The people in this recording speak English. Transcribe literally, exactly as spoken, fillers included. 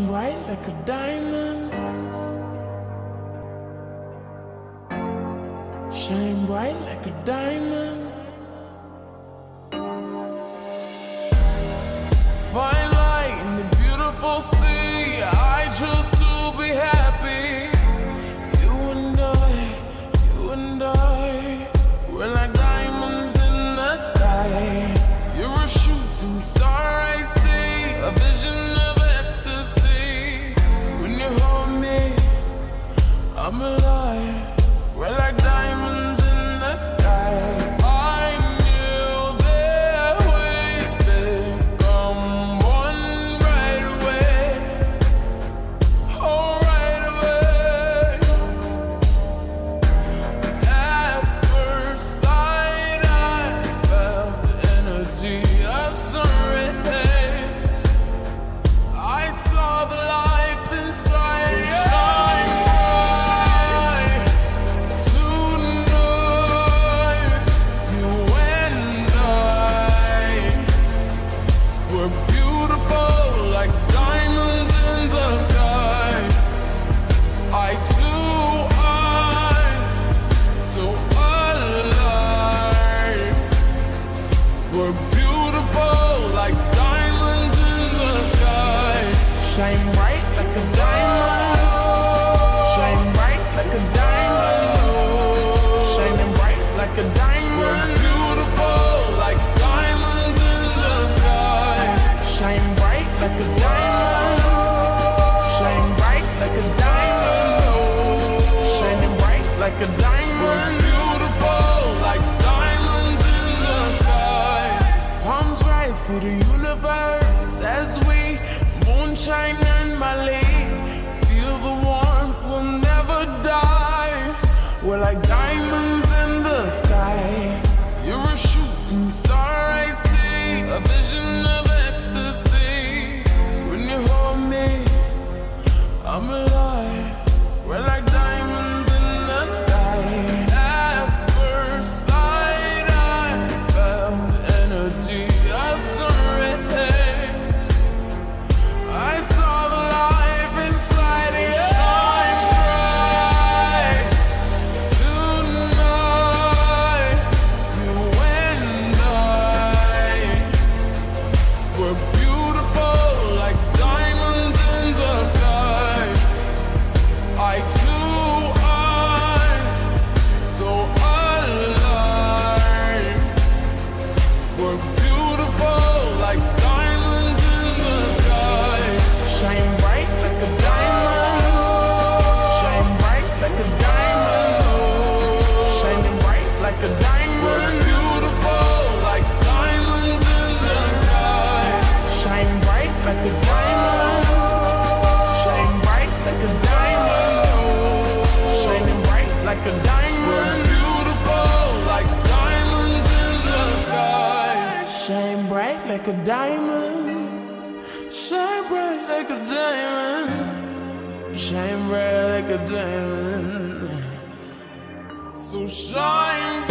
bright like a diamond. Shine bright like a diamond. Fine light in the beautiful sea. I choose to be happy. You and I, you and I, we're like diamonds in the sky. You're a shooting star, I see, a vision of ecstasy. When you hold me, I'm alive. We're like diamonds in the sky. I knew that we'd become one right away. Oh, right away. At first sight, I felt the energy of sun rays. I saw the life inside you. Shine bright like a diamond. Shine bright like a diamond. Shining bright like a diamond. We're beautiful like diamonds in the sky. Shine bright like a diamond. Shine bright like a diamond. Shining bright like a diamond. We're beautiful like diamonds in the sky. Palms rise to the universe as we moonshine and Mali. Feel the warmth, we'll never die. We're like diamonds in the sky. You're a shooting star, I see, a vision of ecstasy. When you hold me, I'm alive. We're like diamonds in the sky. At first sight, I felt the energy of sun rays. I saw the life inside of you. Shine bright tonight. You and I, we're beautiful like diamonds in the sky. I too am so alive. We're beautiful like diamonds in the sky. Shine bright like a diamond. Shine bright like a diamond. Shining bright like a diamond. We're beautiful like diamonds in the sky. Shine bright like a diamond. Shine bright like a diamond. Shining bright like a diamond. We're beautiful like diamonds in the sky. Shine bright like a diamond. Shine bright like a diamond. Shine bright like a diamond. So shine